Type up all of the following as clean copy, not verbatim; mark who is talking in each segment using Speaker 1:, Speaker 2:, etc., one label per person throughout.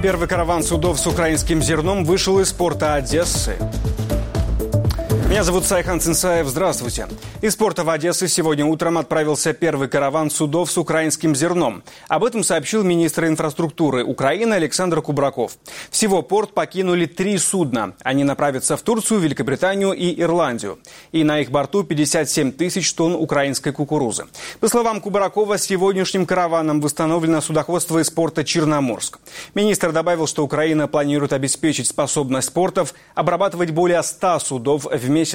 Speaker 1: Первый караван судов с украинским зерном вышел из порта Одессы. Меня зовут Сайхан Цинцаев. Здравствуйте. Из порта в Одессе сегодня утром отправился первый караван судов с украинским зерном. Об этом сообщил министр инфраструктуры Украины Александр Кубраков. Всего порт покинули 3 судна. Они направятся в Турцию, Великобританию и Ирландию. И на их борту 57 тысяч тонн украинской кукурузы. По словам Кубракова, сегодняшним караваном восстановлено судоходство из порта Черноморск. Министр добавил, что Украина планирует обеспечить способность портов обрабатывать более 100 судов в месяц.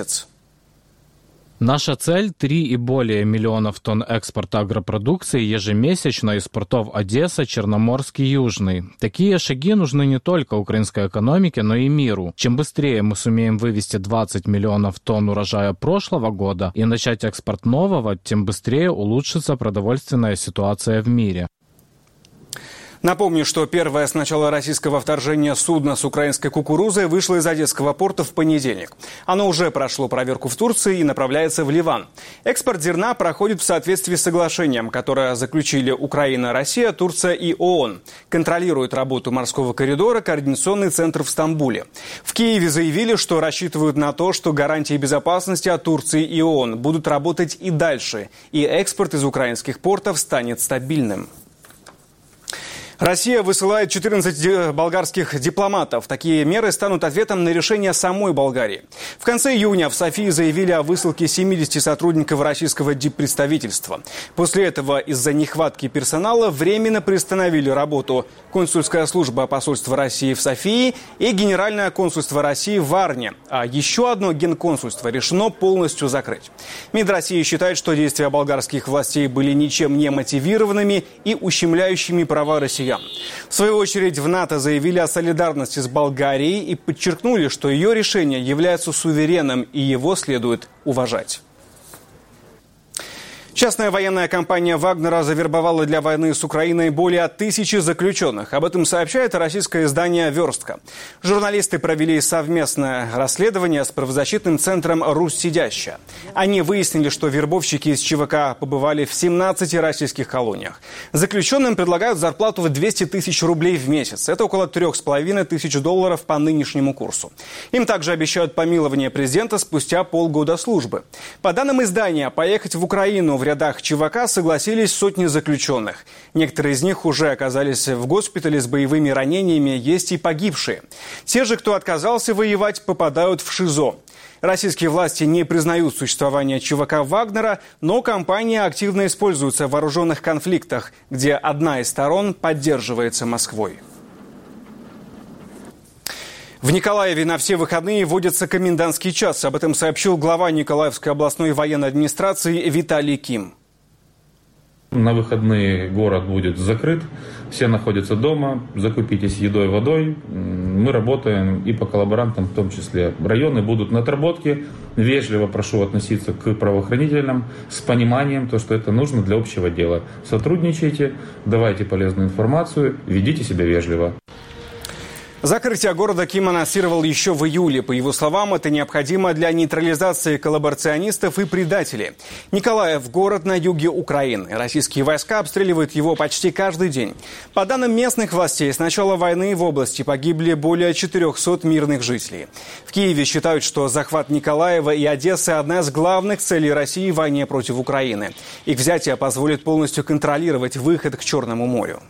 Speaker 2: Наша цель – 3 и более миллионов тонн экспорта агропродукции ежемесячно из портов Одесса, Черноморск и Южный. Такие шаги нужны не только украинской экономике, но и миру. Чем быстрее мы сумеем вывести 20 миллионов тонн урожая прошлого года и начать экспорт нового, тем быстрее улучшится продовольственная ситуация в мире.
Speaker 1: Напомню, что первое с начала российского вторжения судно с украинской кукурузой вышло из Одесского порта в понедельник. Оно уже прошло проверку в Турции и направляется в Ливан. Экспорт зерна проходит в соответствии с соглашением, которое заключили Украина, Россия, Турция и ООН. Контролирует работу морского коридора Координационный центр в Стамбуле. В Киеве заявили, что рассчитывают на то, что гарантии безопасности от Турции и ООН будут работать и дальше, и экспорт из украинских портов станет стабильным. Россия высылает 14 болгарских дипломатов. Такие меры станут ответом на решение самой Болгарии. В конце июня в Софии заявили о высылке 70 сотрудников российского диппредставительства. После этого из-за нехватки персонала временно приостановили работу консульская служба посольства России в Софии и Генеральное консульство России в Варне. А еще одно генконсульство решено полностью закрыть. МИД России считает, что действия болгарских властей были ничем не мотивированными и ущемляющими права россиян. В свою очередь в НАТО заявили о солидарности с Болгарией и подчеркнули, что ее решение является суверенным и его следует уважать. Частная военная компания «Вагнера» завербовала для войны с Украиной более 1000 заключенных. Об этом сообщает российское издание «Верстка». Журналисты провели совместное расследование с правозащитным центром «Русь сидящая». Они выяснили, что вербовщики из ЧВК побывали в 17 российских колониях. Заключенным предлагают зарплату в 200 тысяч рублей в месяц. Это около $3500 по нынешнему курсу. Им также обещают помилование президента спустя полгода службы. По данным издания, поехать в Украину в рядах ЧВК согласились сотни заключенных. Некоторые из них уже оказались в госпитале с боевыми ранениями, есть и погибшие. Те же, кто отказался воевать, попадают в ШИЗО. Российские власти не признают существование ЧВК «Вагнера», но компания активно используется в вооруженных конфликтах, где одна из сторон поддерживается Москвой. В Николаеве на все выходные вводится комендантский час. Об этом сообщил глава Николаевской областной военной администрации Виталий Ким.
Speaker 3: На выходные город будет закрыт, все находятся дома, закупитесь едой, водой. Мы работаем и по коллаборантам в том числе. Районы будут на отработке. Вежливо прошу относиться к правоохранителям с пониманием, что это нужно для общего дела. Сотрудничайте, давайте полезную информацию, ведите себя вежливо.
Speaker 1: Закрытие города Ким анонсировал еще в июле. По его словам, это необходимо для нейтрализации коллаборационистов и предателей. Николаев – город на юге Украины. Российские войска обстреливают его почти каждый день. По данным местных властей, с начала войны в области погибли более 400 мирных жителей. В Киеве считают, что захват Николаева и Одессы – одна из главных целей России в войне против Украины. Их взятие позволит полностью контролировать выход к Черному морю.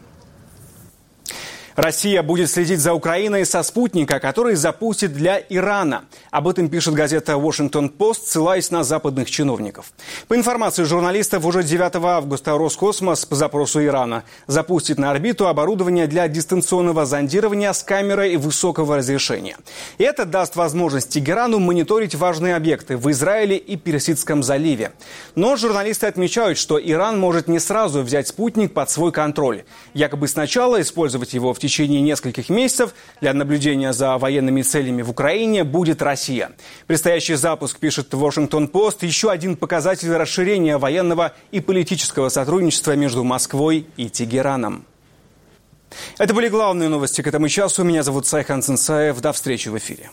Speaker 1: Россия будет следить за Украиной со спутника, который запустит для Ирана. Об этом пишет газета «Вашингтон-Пост», ссылаясь на западных чиновников. По информации журналистов, уже 9 августа Роскосмос по запросу Ирана запустит на орбиту оборудование для дистанционного зондирования с камерой высокого разрешения. И это даст возможность Тегерану мониторить важные объекты в Израиле и Персидском заливе. Но журналисты отмечают, что Иран может не сразу взять спутник под свой контроль. Якобы сначала использовать его в течение нескольких месяцев для наблюдения за военными целями в Украине будет Россия. Предстоящий запуск, пишет «Вашингтон-Пост», еще один показатель расширения военного и политического сотрудничества между Москвой и Тегераном. Это были главные новости к этому часу. Меня зовут Сайхан Цинцаев. До встречи в эфире.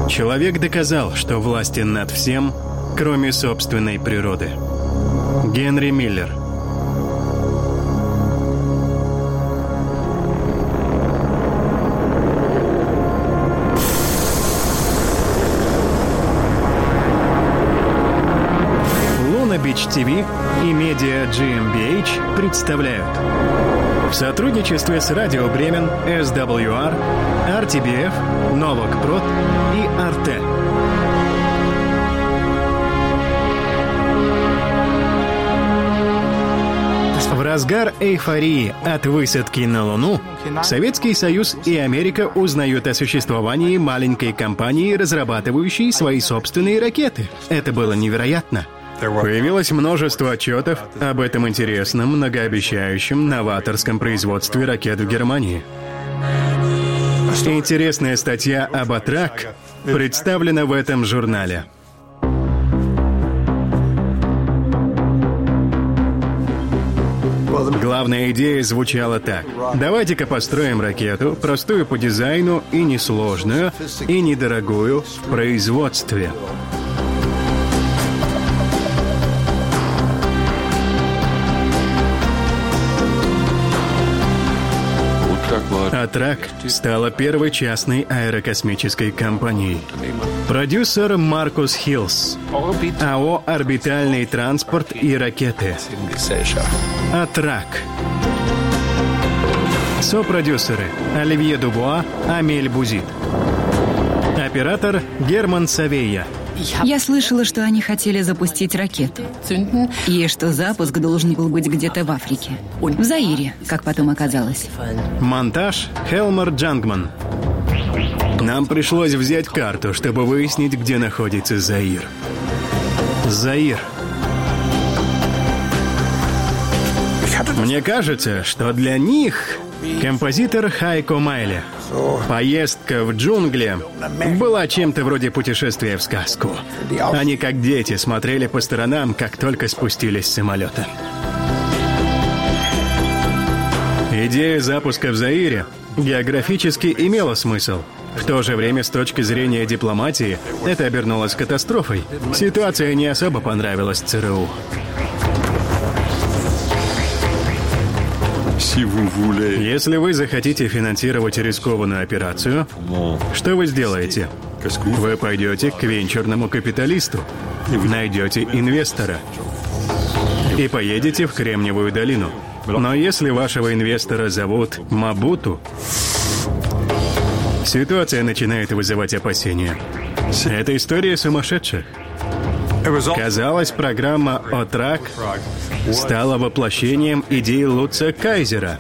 Speaker 4: Человек доказал, что властен над всем, кроме собственной природы. Генри Миллер. Луна Бич ТВ и медиа GmbH представляют. В сотрудничестве с Радио Бремен, SWR, RTBF, Новак Прод и Арте. В разгар эйфории от высадки на Луну Советский Союз и Америка узнают о существовании маленькой компании, разрабатывающей свои собственные ракеты. Это было невероятно. Появилось множество отчетов об этом интересном, многообещающем, новаторском производстве ракет в Германии. Интересная статья об Атрак представлена в этом журнале. Главная идея звучала так. Давайте-ка построим ракету, простую по дизайну и несложную, и недорогую в производстве. Атрак стала первой частной аэрокосмической компанией. Продюсер Маркус Хиллс. АО «Орбитальный транспорт и ракеты». Атрак. Сопродюсеры Оливье Дубуа, Амель Бузит. Оператор Герман Савейя.
Speaker 5: Я слышала, что они хотели запустить ракету. И что запуск должен был быть где-то в Африке. В Заире, как потом оказалось.
Speaker 4: Монтаж Хелмар Джангман. Нам пришлось взять карту, чтобы выяснить, где находится Заир. Заир. Мне кажется, что для них композитор Хайко Майле поездка в джунгли была чем-то вроде путешествия в сказку. Они, как дети, смотрели по сторонам, как только спустились с самолета. Идея запуска в Заире географически имела смысл. В то же время, с точки зрения дипломатии, это обернулось катастрофой. Ситуация не особо понравилась ЦРУ. Если вы захотите финансировать рискованную операцию, что вы сделаете? Вы пойдете к венчурному капиталисту, найдете инвестора и поедете в Кремниевую долину. Но если вашего инвестора зовут Мабуту, ситуация начинает вызывать опасения. Это история сумасшедших. Казалось, программа «Атрак» стала воплощением идеи Лутца Кайзера.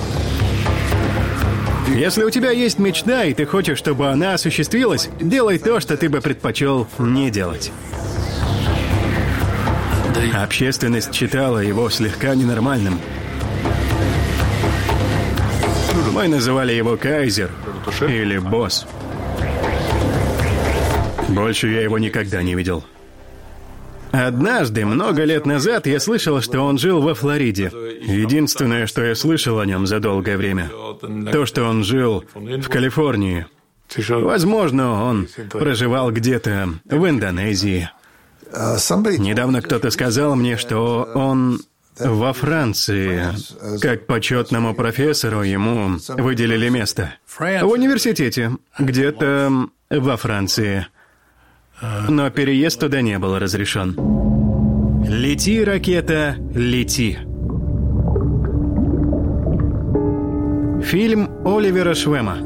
Speaker 4: Если у тебя есть мечта, и ты хочешь, чтобы она осуществилась, делай то, что ты бы предпочел не делать. Общественность считала его слегка ненормальным. Мы называли его Кайзер или босс. Больше я его никогда не видел. Однажды, много лет назад, я слышал, что он жил во Флориде. Единственное, что я слышал о нем за долгое время, то, что он жил в Калифорнии. Возможно, он проживал где-то в Индонезии. Недавно кто-то сказал мне, что он во Франции. Как почетному профессору ему выделили место. В университете, где-то во Франции. Но переезд туда не был разрешен. Лети, ракета, лети. Фильм Оливера Швема.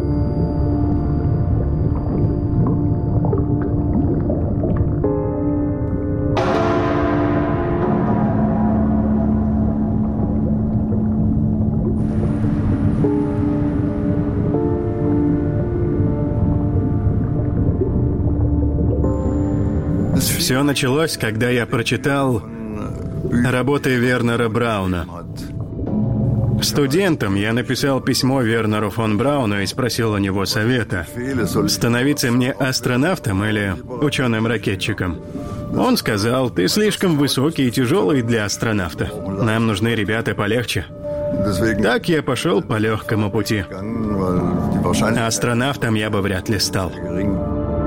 Speaker 4: Все началось, когда я прочитал работы Вернера Брауна. Студентом я написал письмо Вернеру фон Брауну и спросил у него совета, становиться мне астронавтом или ученым-ракетчиком. Он сказал: ты слишком высокий и тяжелый для астронавта. Нам нужны ребята полегче. Так я пошел по легкому пути. Астронавтом я бы вряд ли стал.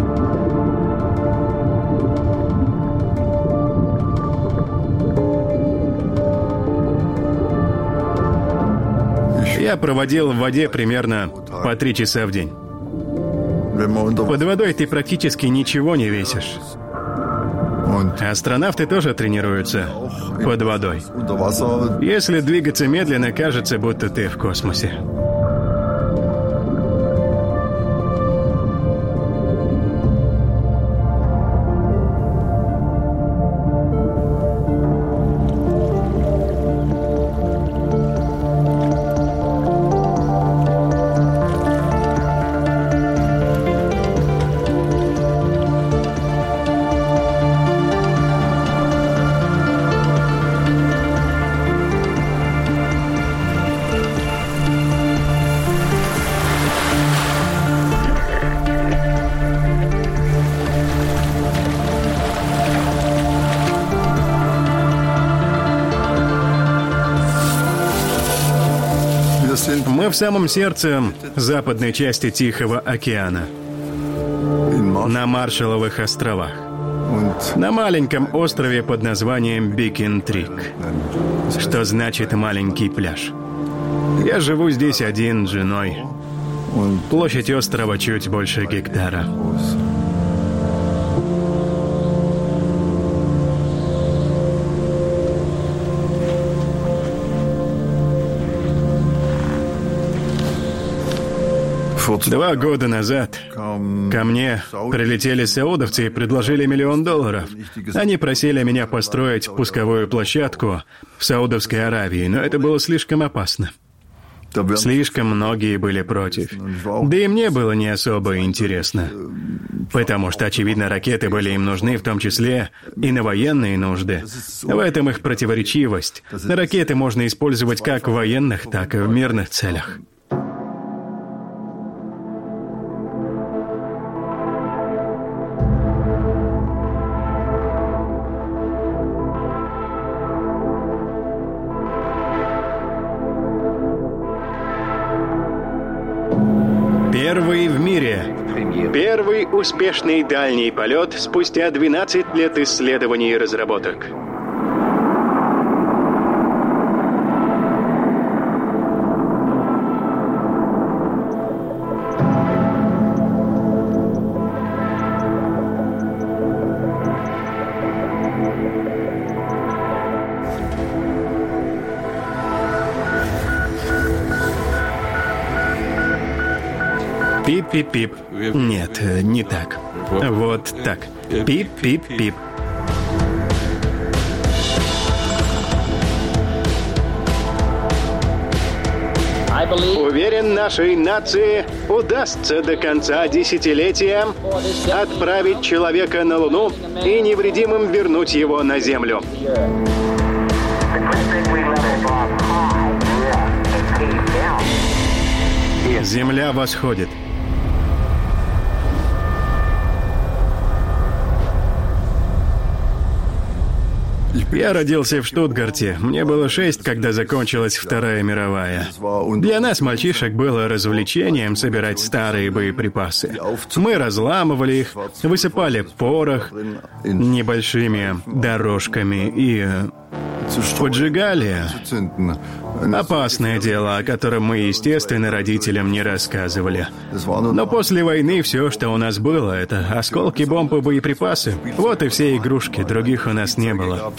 Speaker 4: Я проводил в воде примерно по 3 часа в день. Под водой ты практически ничего не весишь. Астронавты тоже тренируются под водой. Если двигаться медленно, кажется, будто ты в космосе. Мы в самом сердце западной части Тихого океана, на Маршалловых островах, на маленьком острове под названием Бикин-Трик, что значит «маленький пляж». Я живу здесь один с женой. Площадь острова чуть больше гектара. Два года назад ко мне прилетели саудовцы и предложили $1 миллион. Они просили меня построить пусковую площадку в Саудовской Аравии, но это было слишком опасно. Слишком многие были против. Да и мне было не особо интересно. Потому что, очевидно, ракеты были им нужны, в том числе и на военные нужды. В этом их противоречивость. Ракеты можно использовать как в военных, так и в мирных целях. Первый в мире. Первый успешный дальний полет спустя 12 лет исследований и разработок. Пип-пип-пип. Нет, не так. Вот так. Пип-пип-пип. Уверен, нашей нации удастся до конца десятилетия отправить человека на Луну и невредимым вернуть его на Землю. Земля восходит. Я родился в Штутгарте. Мне было 6, когда закончилась Вторая мировая. Для нас, мальчишек, было развлечением собирать старые боеприпасы. Мы разламывали их, высыпали порох небольшими дорожками и поджигали. Опасное дело, о котором мы, естественно, родителям не рассказывали. Но после войны все, что у нас было, это осколки бомб и боеприпасы. Вот и все игрушки, других у нас не было.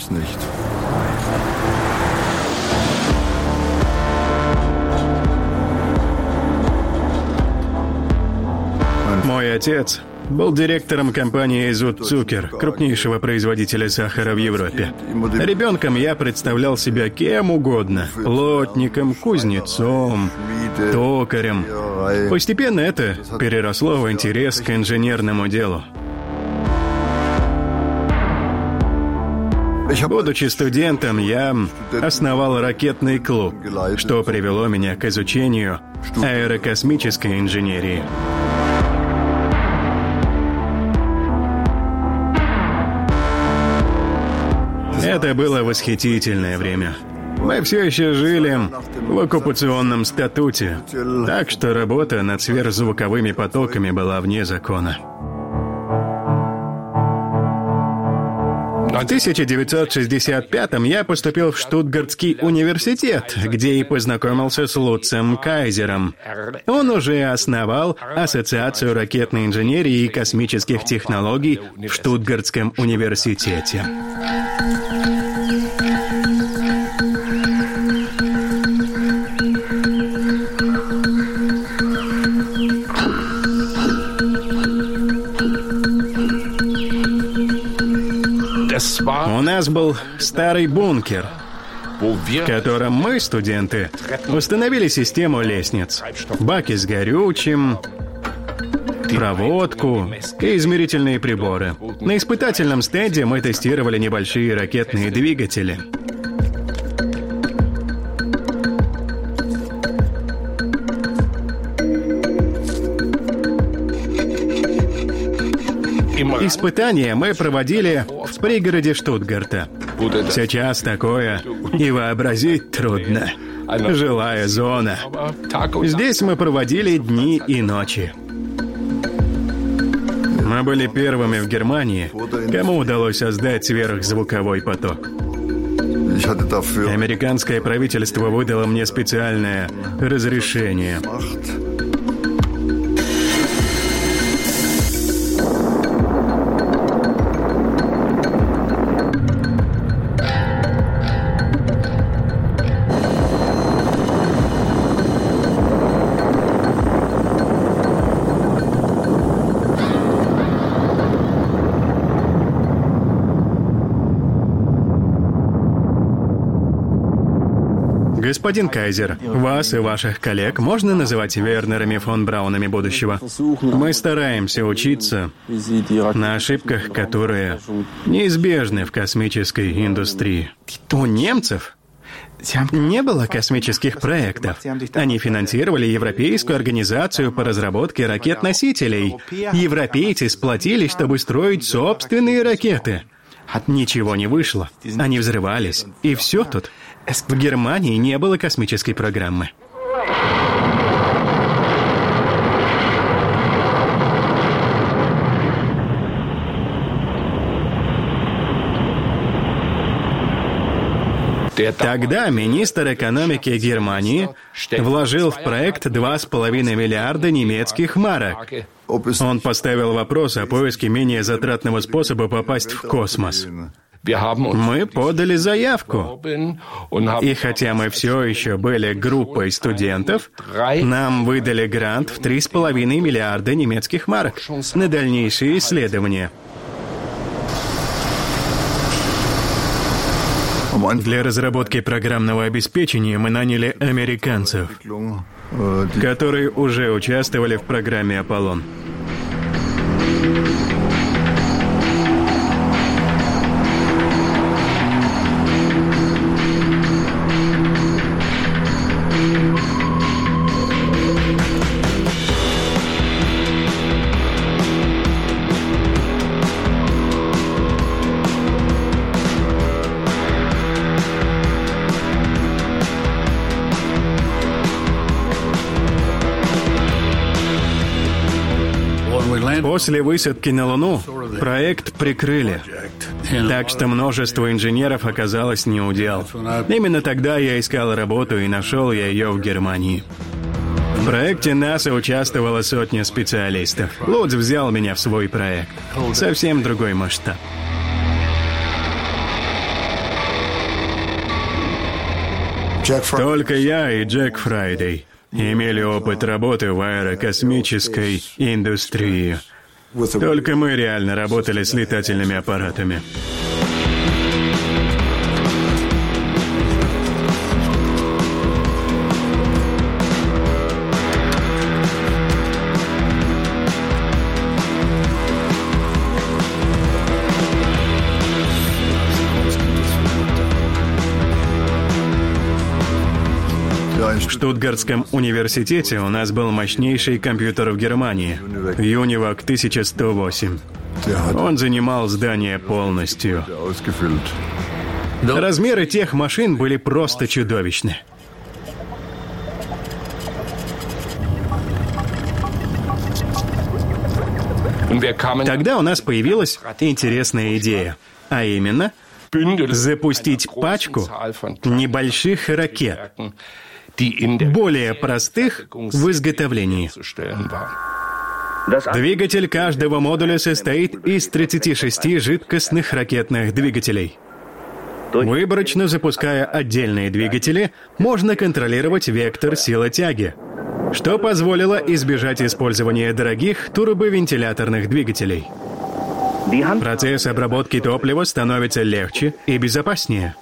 Speaker 4: Мой отец был директором компании «Зудцукер», крупнейшего производителя сахара в Европе. Ребенком я представлял себя кем угодно – плотником, кузнецом, токарем. Постепенно это переросло в интерес к инженерному делу. Будучи студентом, я основал ракетный клуб, что привело меня к изучению аэрокосмической инженерии. Это было восхитительное время. Мы все еще жили в оккупационном статуте, так что работа над сверхзвуковыми потоками была вне закона. В 1965-м я поступил в Штутгартский университет, где и познакомился с Луцем Кайзером. Он уже основал Ассоциацию ракетной инженерии и космических технологий в Штутгартском университете. У нас был старый бункер, в котором мы, студенты, установили систему лестниц, баки с горючим, проводку и измерительные приборы. На испытательном стенде мы тестировали небольшие ракетные двигатели. Испытания мы проводили в пригороде Штутгарта. Сейчас такое и вообразить трудно. Жилая зона. Здесь мы проводили дни и ночи. Мы были первыми в Германии, кому удалось создать сверхзвуковой поток. Американское правительство выдало мне специальное разрешение. Господин Кайзер, вас и ваших коллег можно называть Вернерами фон Браунами будущего? Мы стараемся учиться на ошибках, которые неизбежны в космической индустрии. У немцев не было космических проектов. Они финансировали Европейскую организацию по разработке ракет-носителей. Европейцы сплотились, чтобы строить собственные ракеты. Ничего не вышло. Они взрывались. И все тут. В Германии не было космической программы. Тогда министр экономики Германии вложил в проект 2,5 миллиарда немецких марок. Он поставил вопрос о поиске менее затратного способа попасть в космос. Мы подали заявку. И хотя мы все еще были группой студентов, нам выдали грант в 3,5 миллиарда немецких марок на дальнейшие исследования. Для разработки программного обеспечения мы наняли американцев, которые уже участвовали в программе «Аполлон». После высадки на Луну проект прикрыли, так что множество инженеров оказалось неудел. Именно тогда я искал работу и нашел я ее в Германии. В проекте НАСА участвовало 100 специалистов. Луц взял меня в свой проект. Совсем другой масштаб. Только я и Джек Фрайдей имели опыт работы в аэрокосмической индустрии. Только мы реально работали с летательными аппаратами. В Штутгартском университете у нас был мощнейший компьютер в Германии, Юнивак 1108. Он занимал здание полностью. Размеры тех машин были просто чудовищны. Тогда у нас появилась интересная идея. а именно запустить пачку небольших ракет, более простых в изготовлении. Двигатель каждого модуля состоит из 36 жидкостных ракетных двигателей. Выборочно запуская отдельные двигатели, можно контролировать вектор силы тяги, что позволило избежать использования дорогих турбовентиляторных двигателей. Процесс обработки топлива становится легче и безопаснее.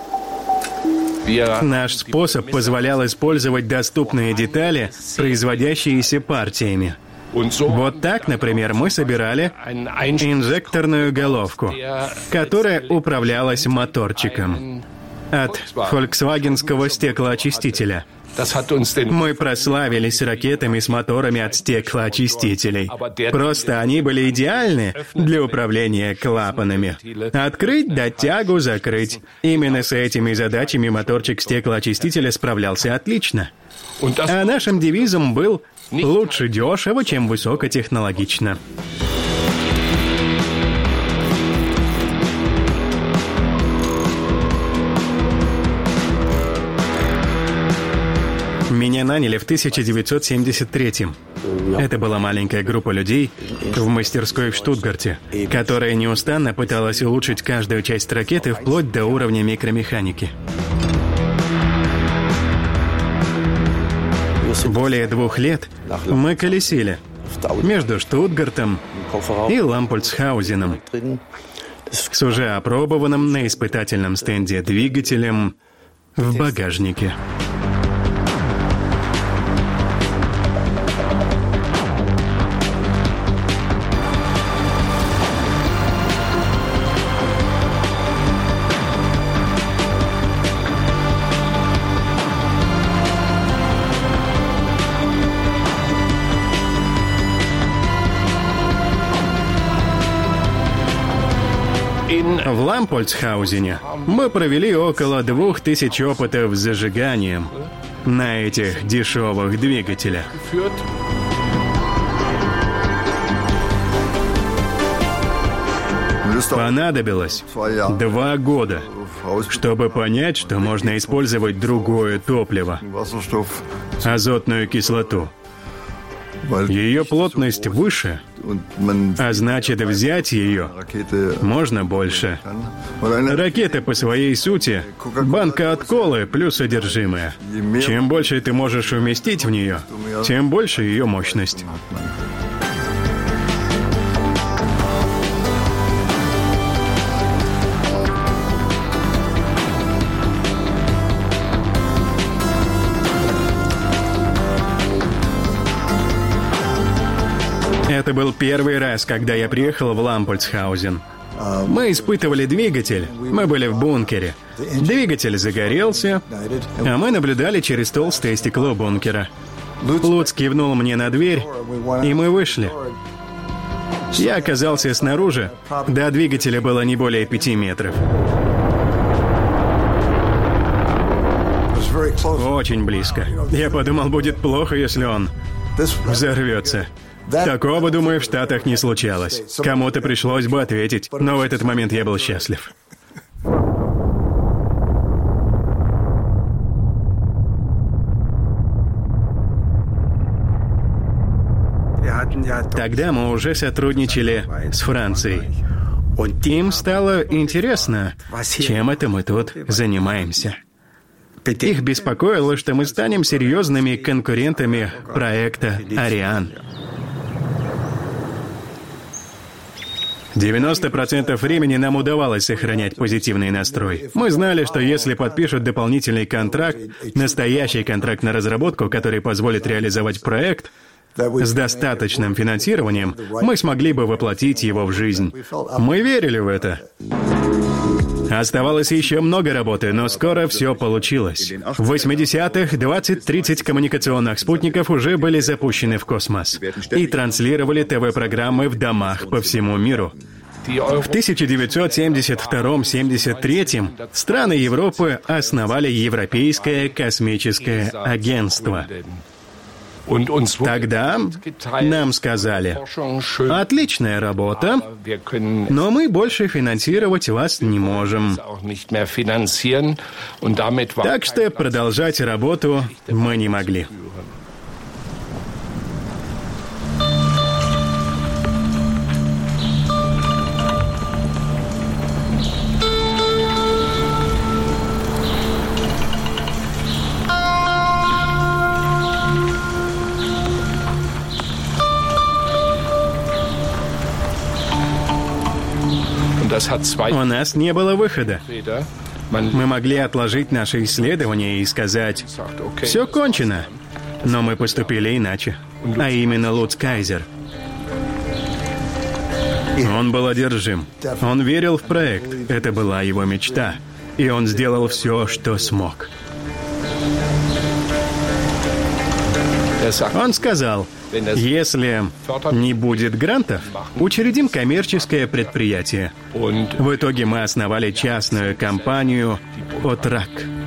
Speaker 4: Наш способ позволял использовать доступные детали, производящиеся партиями. Вот так, например, мы собирали инжекторную головку, которая управлялась моторчиком от фольксвагенского стеклоочистителя. Мы прославились ракетами с моторами от стеклоочистителей. Просто они были идеальны для управления клапанами. Открыть, дать тягу, закрыть. Именно с этими задачами моторчик стеклоочистителя справлялся отлично. А нашим девизом был «Лучше дешево, чем высокотехнологично». Меня наняли в 1973-м. Это была маленькая группа людей в мастерской в Штутгарте, которая неустанно пыталась улучшить каждую часть ракеты вплоть до уровня микромеханики. Более 2 лет мы колесили между Штутгартом и Лампольцхаузеном с уже опробованным на испытательном стенде двигателем в багажнике. В Лампольцхаузене мы провели около 2000 опытов с зажиганием на этих дешевых двигателях. Понадобилось 2 года, чтобы понять, что можно использовать другое топливо – азотную кислоту. Ее плотность выше, а значит, взять ее можно больше. Ракета по своей сути – банка от колы плюс содержимое. Чем больше ты можешь уместить в нее, тем больше ее мощность. Это был первый раз, когда я приехал в Лампольцхаузен. Мы испытывали двигатель, мы были в бункере. Двигатель загорелся, а мы наблюдали через толстое стекло бункера. Луц кивнул мне на дверь, и мы вышли. Я оказался снаружи, до двигателя было не более 5 метров. Очень близко. Я подумал, будет плохо, если он взорвется. Такого, думаю, в Штатах не случалось. Кому-то пришлось бы ответить, но в этот момент я был счастлив. Тогда мы уже сотрудничали с Францией. Им стало интересно, чем это мы тут занимаемся. Их беспокоило, что мы станем серьезными конкурентами проекта «Ариан». 90% времени нам удавалось сохранять позитивный настрой. Мы знали, что если подпишут дополнительный контракт, настоящий контракт на разработку, который позволит реализовать проект, с достаточным финансированием, мы смогли бы воплотить его в жизнь. Мы верили в это. Оставалось еще много работы, но скоро все получилось. В 80-х 20-30 коммуникационных спутников уже были запущены в космос и транслировали ТВ-программы в домах по всему миру. В 1972-73 страны Европы основали Европейское космическое агентство. Тогда нам сказали: отличная работа, но мы больше финансировать вас не можем. Так что продолжать работу мы не могли. У нас не было выхода. Мы могли отложить наши исследования и сказать: все кончено. Но мы поступили иначе. А именно Луц Кайзер. Он был одержим. Он верил в проект. Это была его мечта. И он сделал все, что смог. Он сказал: если не будет грантов, учредим коммерческое предприятие. В итоге мы основали частную компанию «Отрак».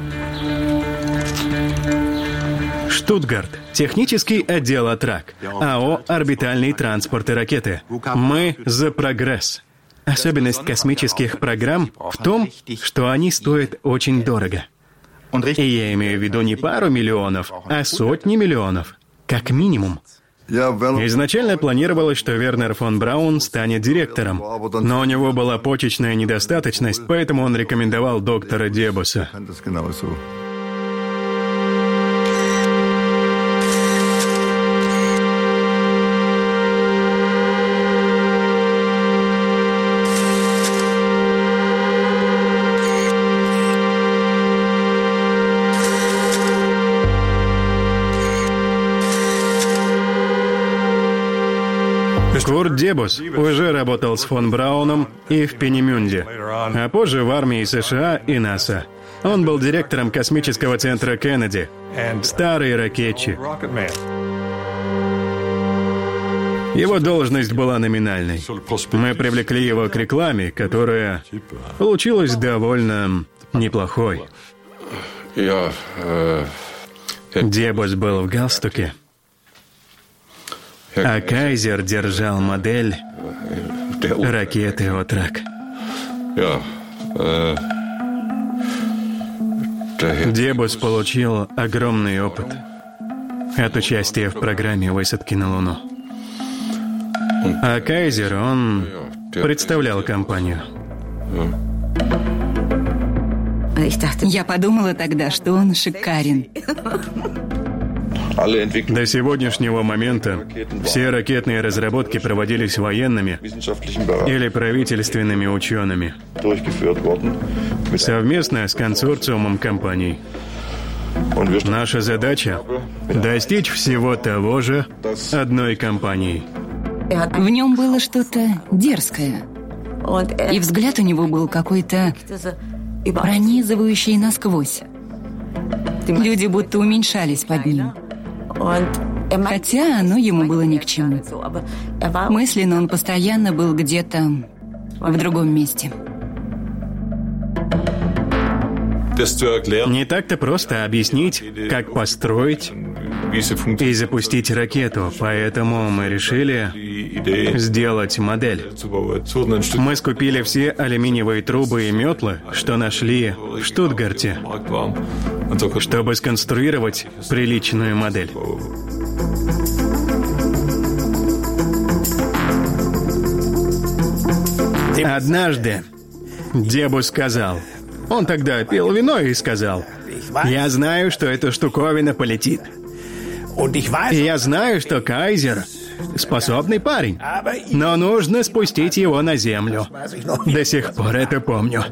Speaker 4: Штутгарт. Технический отдел «Отрак». АО «Орбитальный транспорт и ракеты». Мы за прогресс. Особенность космических программ в том, что они стоят очень дорого. И я имею в виду не пару миллионов, а сотни миллионов. Как минимум. Изначально планировалось, что Вернер фон Браун станет директором, но у него была почечная недостаточность, поэтому он рекомендовал доктора Дебуса. Курт Дебус уже работал с фон Брауном и в Пенемюнде, а позже в армии США и НАСА. Он был директором космического центра Кеннеди, старый ракетчик. Его должность была номинальной. Мы привлекли его к рекламе, которая получилась довольно неплохой. Дебус был в галстуке, а Кайзер держал модель ракеты «Отрак». Дебус получил огромный опыт от участия в программе высадки на Луну. А Кайзер, он представлял компанию.
Speaker 5: Я подумала тогда, что он шикарен.
Speaker 4: До сегодняхнего момента все ракетные разработки проводились военными или правительственными учеными, совместно с консорциумом компаний. Наша задача — достичь всего того же одной компанией.
Speaker 5: В нем было что-то дерзкое. И взгляд у него был какой-то пронизывающий насквозь. Люди будто уменьшались под ним. Хотя оно ему было ни к чему. Мысленно он постоянно был где-то в другом месте.
Speaker 4: Не так-то просто объяснить, как построить и запустить ракету, поэтому мы решили сделать модель. Мы скупили все алюминиевые трубы и метлы, что нашли в Штутгарте, чтобы сконструировать приличную модель. Однажды Дебус сказал, он тогда пил вино и сказал: «Я знаю, что эта штуковина полетит. И я знаю, что Кайзер способный парень, но нужно спустить его на землю». До сих пор это помню.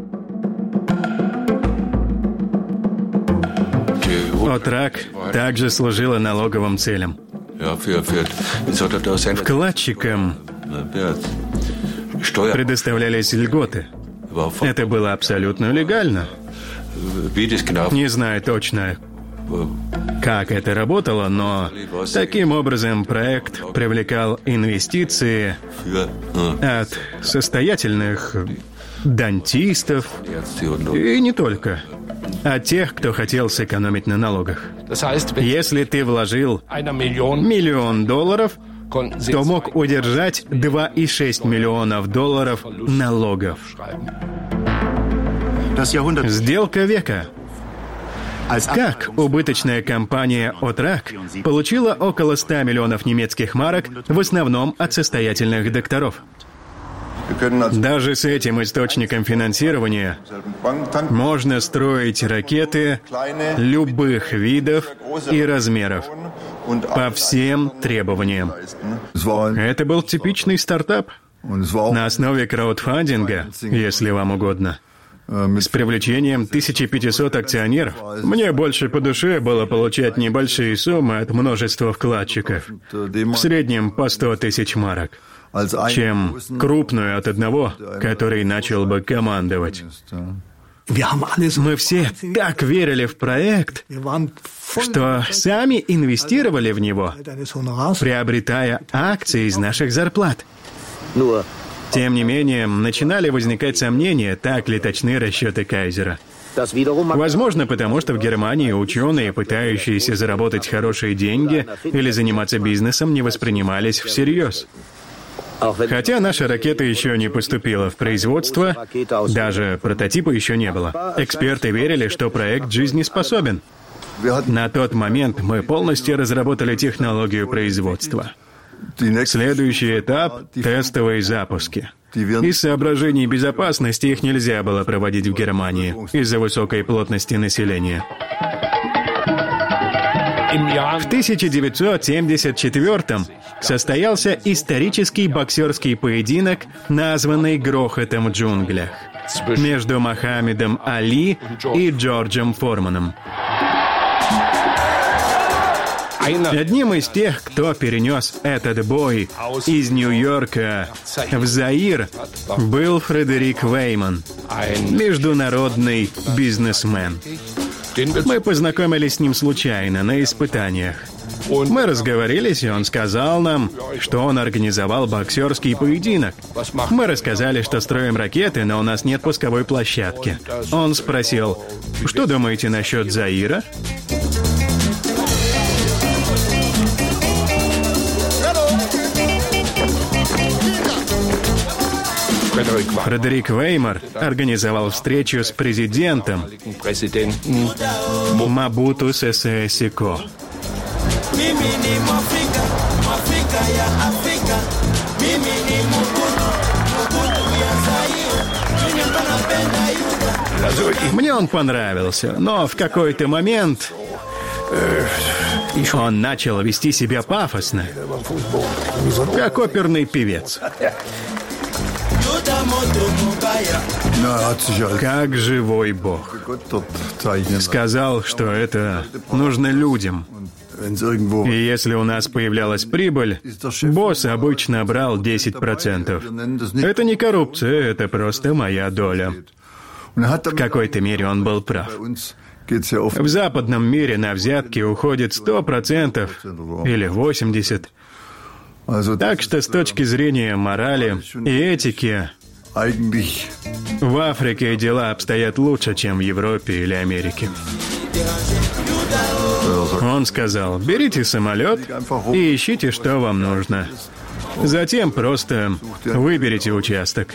Speaker 4: Отрак также служила налоговым целям. Вкладчикам предоставлялись льготы. Это было абсолютно легально. Не знаю точно, как это работало, но таким образом проект привлекал инвестиции от состоятельных дантистов и не только. от тех, кто хотел сэкономить на налогах. Если ты вложил $1 миллион, то мог удержать $2,6 миллиона налогов. Сделка века. Как убыточная компания «Отрак» получила около 100 миллионов немецких марок, в основном от состоятельных докторов? Даже с этим источником финансирования можно строить ракеты любых видов и размеров по всем требованиям. Это был типичный стартап на основе краудфандинга, если вам угодно. С привлечением 1500 акционеров. Мне больше по душе было получать небольшие суммы от множества вкладчиков, в среднем по 100 тысяч марок, чем крупную от одного, который начал бы командовать. Мы все так верили в проект, что сами инвестировали в него, приобретая акции из наших зарплат. Тем не менее, начинали возникать сомнения, так ли точны расчеты Кайзера. Возможно, потому что в Германии ученые, пытающиеся заработать хорошие деньги или заниматься бизнесом, не воспринимались всерьез. Хотя наша ракета еще не поступила в производство, даже прототипа еще не было. Эксперты верили, что проект жизнеспособен. На тот момент мы полностью разработали технологию производства. Следующий этап — тестовые запуски. Из соображений безопасности их нельзя было проводить в Германии из-за высокой плотности населения. В 1974-м состоялся исторический боксерский поединок, названный «Грохотом в джунглях», между Мохаммедом Али и Джорджем Форманом. Одним из тех, кто перенес этот бой из Нью-Йорка в Заир, был Фредерик Вейман, международный бизнесмен. Мы познакомились с ним случайно, на испытаниях. Мы разговорились, и он сказал нам, что он организовал боксерский поединок. Мы рассказали, что строим ракеты, но у нас нет пусковой площадки. Он спросил: «Что думаете насчет Заира?» Фредерик Веймар организовал встречу с президентом Мабуту Сесе Секо. Мне он понравился, но в какой-то момент он начал вести себя пафосно, как оперный певец. Как живой Бог. Сказал, что это нужно людям. И если у нас появлялась прибыль, босс обычно брал 10%. Это не коррупция, это просто моя доля. В какой-то мере он был прав. В западном мире на взятки уходит 100% или 80%. Так что с точки зрения морали и этики, в Африке дела обстоят лучше, чем в Европе или Америке. Он сказал: берите самолет и ищите, что вам нужно. Затем просто выберите участок.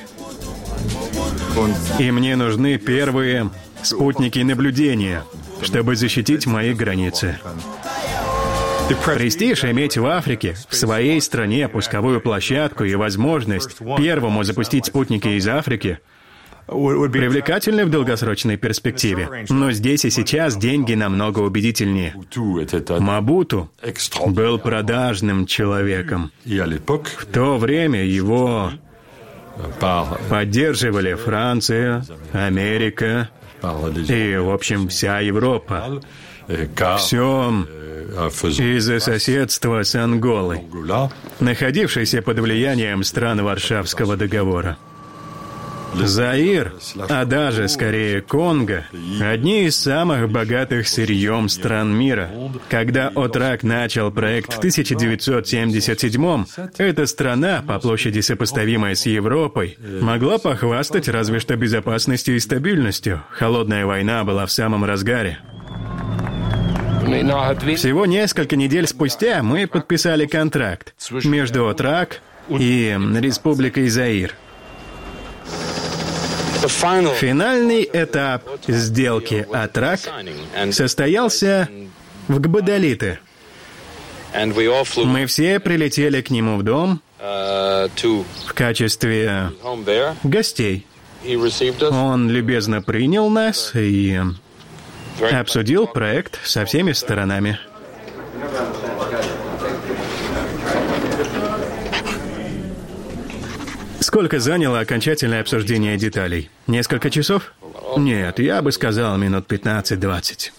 Speaker 4: И мне нужны первые спутники наблюдения, чтобы защитить мои границы. Престиж иметь в Африке, в своей стране, пусковую площадку и возможность первому запустить спутники из Африки привлекательны в долгосрочной перспективе. Но здесь и сейчас деньги намного убедительнее. Мабуту был продажным человеком. В то время его поддерживали Франция, Америка и, в общем, вся Европа. Все из-за соседства с Анголой, находившейся под влиянием стран Варшавского договора. Заир, а даже скорее Конго, одни из самых богатых сырьем стран мира. Когда ОТРАК начал проект в 1977-м, эта страна, по площади сосопоставимая с Европой, могла похвастать разве что безопасностью и стабильностью. Холодная война была в самом разгаре. Всего несколько недель спустя мы подписали контракт между ОТРАК и Республикой Заир. Финальный этап сделки ОТРАК состоялся в Гбадалите. Мы все прилетели к нему в дом в качестве гостей. Он любезно принял нас и обсудил проект со всеми сторонами. Сколько заняло окончательное обсуждение деталей? Несколько часов? Нет, я бы сказал минут 15-20.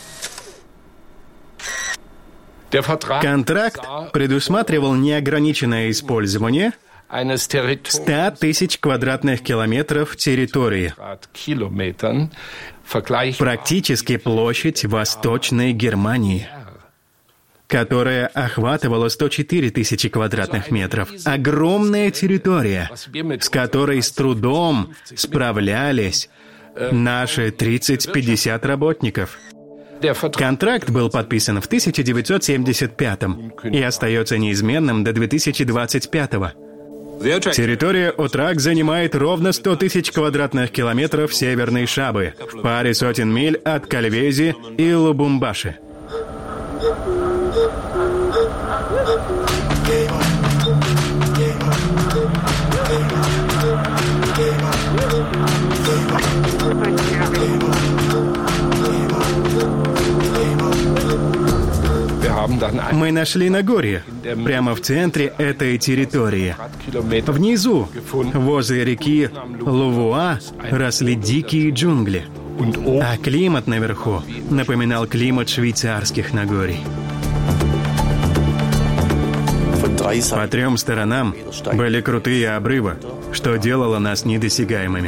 Speaker 4: Контракт предусматривал неограниченное использование 100 тысяч квадратных километров территории. Практически площадь Восточной Германии, которая охватывала 104 тысячи квадратных метров. Огромная территория, с которой с трудом справлялись наши 30-50 работников. Контракт был подписан в 1975-м и остается неизменным до 2025-го. Территория ОТРАК занимает ровно 100 тысяч квадратных километров северной Шабы, в паре сотен миль от Кальвези и Лубумбаши. Мы нашли Нагорье, прямо в центре этой территории. Внизу, возле реки Лувуа, росли дикие джунгли. А климат наверху напоминал климат швейцарских Нагорий. По трем сторонам были крутые обрывы, что делало нас недосягаемыми.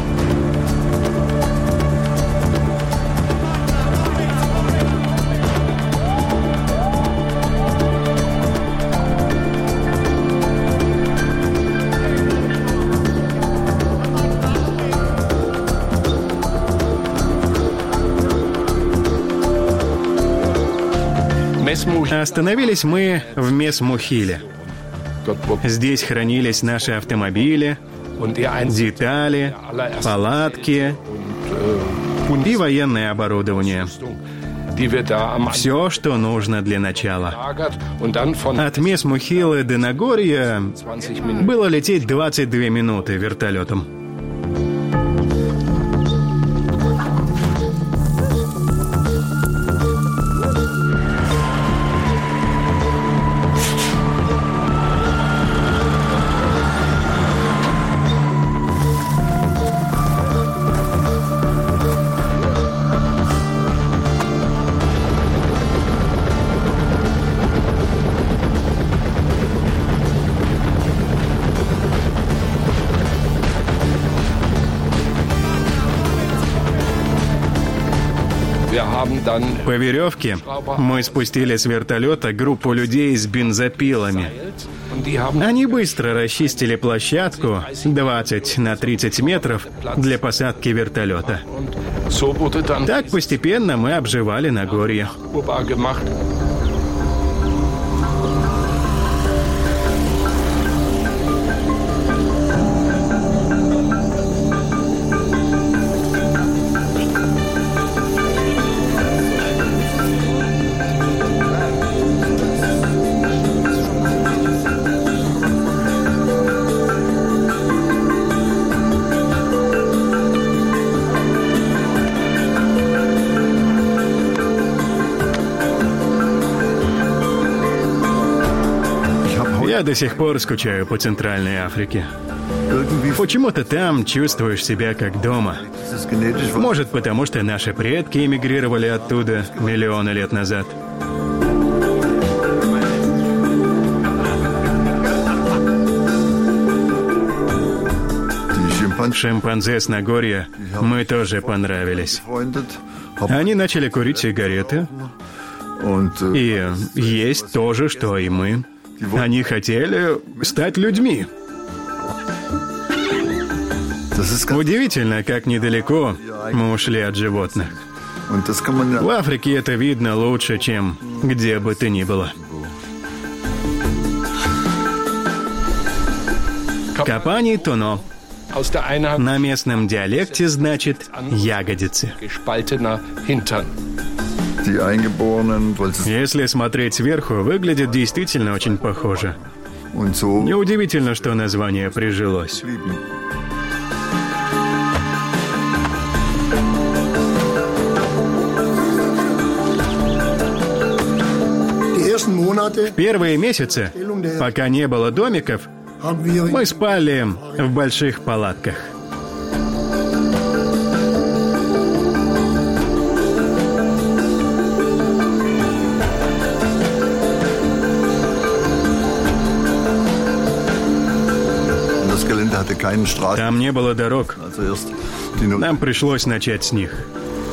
Speaker 4: Остановились мы в Мес-Мухиле. Здесь хранились наши автомобили, детали, палатки и военное оборудование. Все, что нужно для начала. От Мес-Мухилы до Нагорья было лететь 22 минуты вертолетом. По веревке мы спустили с вертолета группу людей с бензопилами. Они быстро расчистили площадку 20 на 30 метров для посадки вертолета. Так постепенно мы обживали Нагорье. Я до сих пор скучаю по Центральной Африке. Почему-то там чувствуешь себя как дома. Может, потому что наши предки эмигрировали оттуда миллионы лет назад. Шимпанзе с Нагорья мы тоже понравились. Они начали курить сигареты и есть то же, что и мы. Они хотели стать людьми. Удивительно, как недалеко мы ушли от животных. В Африке это видно лучше, чем где бы то ни было. Капани Тоно. На местном диалекте значит «ягодицы». Если смотреть сверху, выглядит действительно очень похоже. Неудивительно, что название прижилось. В первые месяцы, пока не было домиков, мы спали в больших палатках. Там не было дорог. Нам пришлось начать с них.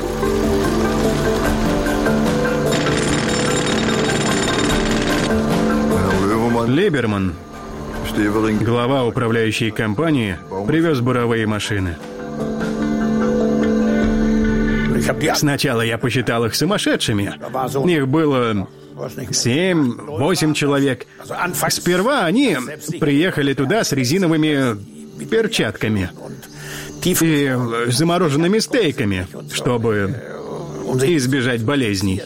Speaker 4: Либерман, глава управляющей компании, привез буровые машины. Сначала я посчитал их сумасшедшими. Их было 7-8 человек. Сперва они приехали туда с резиновыми перчатками и замороженными стейками, чтобы избежать болезней.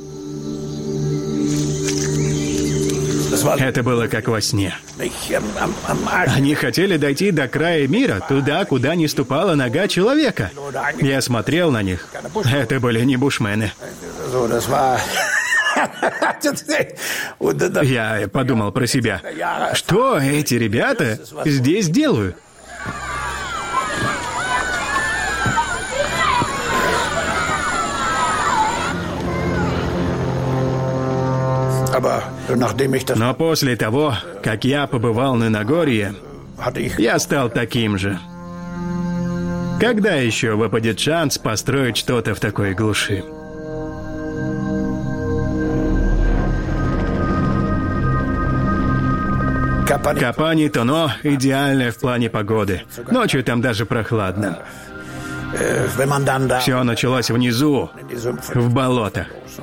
Speaker 4: Это было как во сне. Они хотели дойти до края мира, туда, куда не ступала нога человека. Я смотрел на них. Это были не бушмены. Я подумал про себя. Что эти ребята здесь делают? Но после того, как я побывал на Нагорье, я стал таким же. Когда еще выпадет шанс построить что-то в такой глуши? Капани Тоно идеально в плане погоды. Ночью там даже прохладно. Все началось внизу, в болотах.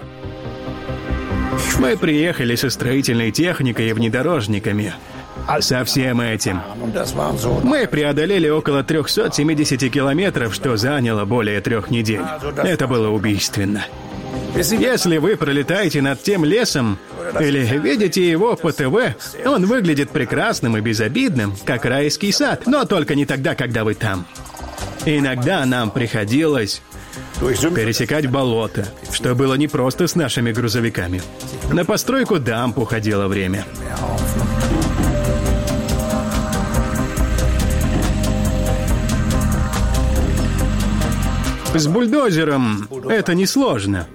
Speaker 4: Мы приехали со строительной техникой и внедорожниками. Со всем этим. Мы преодолели около 370 километров, что заняло более 3 недель. Это было убийственно. Если вы пролетаете над тем лесом или видите его по ТВ, он выглядит прекрасным и безобидным, как райский сад, но только не тогда, когда вы там. Иногда нам приходилось пересекать болото, что было не просто с нашими грузовиками. На постройку дамб уходило время. С бульдозером это несложно.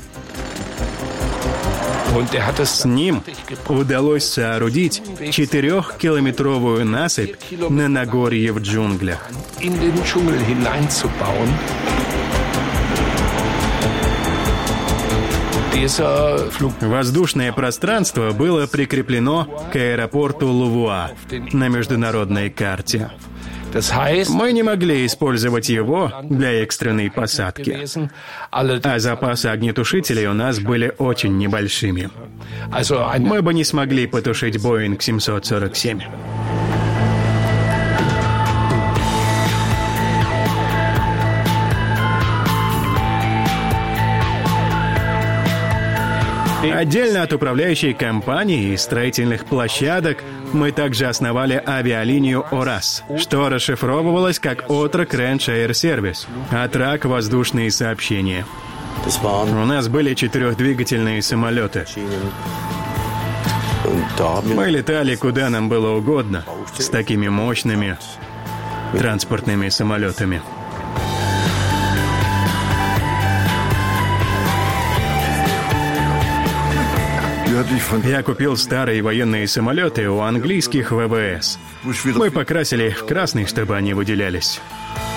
Speaker 4: С ним удалось соорудить 4-километровую насыпь на Нагорье в джунглях. Воздушное пространство было прикреплено к аэропорту Лувуа на международной карте. Мы не могли использовать его для экстренной посадки, а запасы огнетушителей у нас были очень небольшими. Мы бы не смогли потушить Боинг 747. Отдельно от управляющей компании и строительных площадок мы также основали авиалинию ОРАС, что расшифровывалось как Отрок Рэнч Эйр Сервис, Отрак воздушные сообщения. У нас были 4-двигательные самолеты. Мы летали куда нам было угодно с такими мощными транспортными самолетами. Я купил старые военные самолеты у английских ВВС. Мы покрасили их в красный, чтобы они выделялись.